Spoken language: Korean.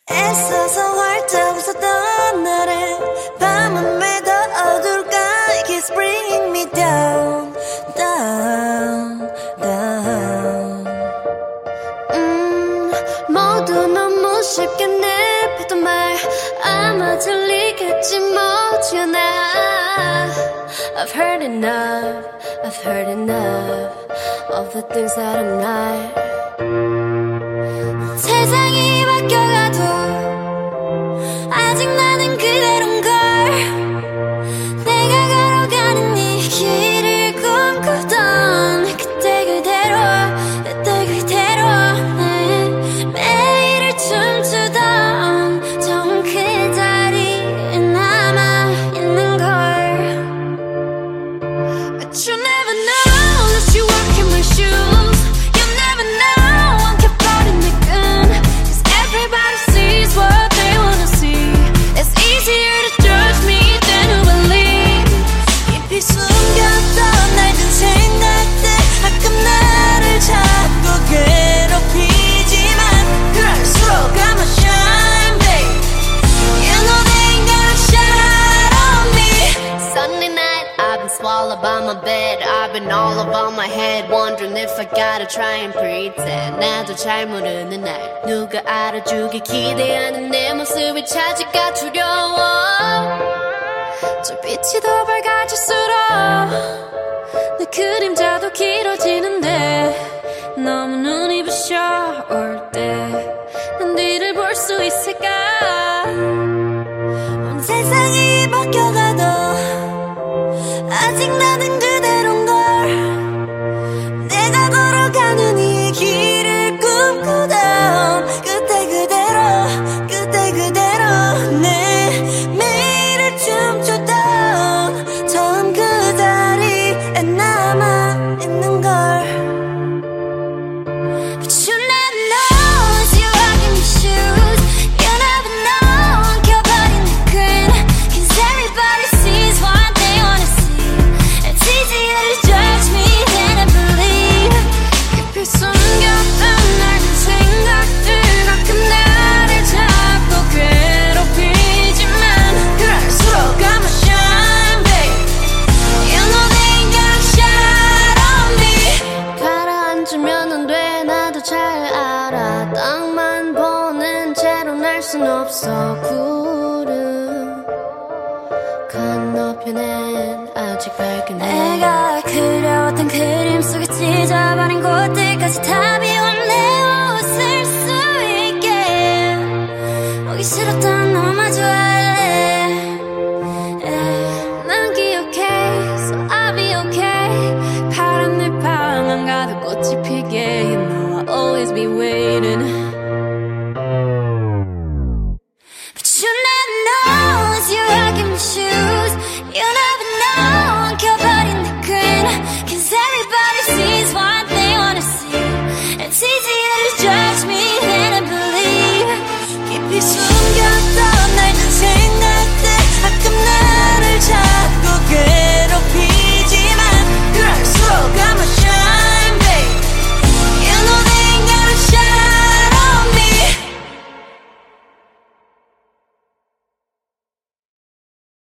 애써서 활짝 웃었던 날에 밤은 왜 더 어둘까. It keeps bringing me down, down, down. 모두 너무 쉽게 내뱉던 말 아마 들리겠지 뭐지 않아. I've heard enough, I've heard enough of the things that I'm not. 세상이 바뀌어가도 아직 나는 그대로인걸. 내가 걸어가는 이 길을 꿈꾸던 그때 그대로, 그때 그대로. 내 매일을 춤추던 처음 그 자리에 남아있는걸. But you never know unless you walk in my shoes. You never know I'm 켜버린 내 끈. Cause everybody sees what they wanna see. It's easier to judge me than to believe. 깊이 숨겼던 낡은 생각들 가끔 나를 자꾸 괴롭히지만 그럴수록 I'm a shine, babe. You know they ain't gonna shine on me. Sunday night, I've been swallowed by my bed. I've been all about my head, wondering if I gotta try and pretend. 나도 잘 모르는 날 누가 알아주길 기대하는 내 모습이 찾기가 두려워. 저 빛이 더 밝아질수록 내 그림자도 길어지는데 너무 눈이 부셔 올 때 난 뒤를 볼 수 있을까. 세상이 바뀌어가도 아직 나는 그대로인걸. 내가 걸어가는 이 길을 꿈꾸던 그때 그대로, 그때 그대로. 내 매일을 춤추던 처음 그 자리에 남아있는걸. But you never know as you walk in my shoes. You never know I'm 켜버린 내 끈. Cause everybody sees what they wanna see. It's easier to judge me than I believe. 깊이 숨겼던 낡은 생각들 가끔 나를 자꾸 괴롭히지만 그럴수록 I'm a shine, babe. You know they ain't gonna shine on me. 가라앉으면 안 돼, 나도 잘 알아. 땅만 보는 채로 날 순 없어. 구름 건너편엔 아직 밝은 해. 내가 그려왔던 그림 속에 찢어버린 곳들까지 다 비워 내 옷을 수 있게. 보기 싫었던 너만 좋아할래. 난 기억해, so I'll be okay. 파란 내 방 안 가도 꽃이 피게. You know I'll always be waiting.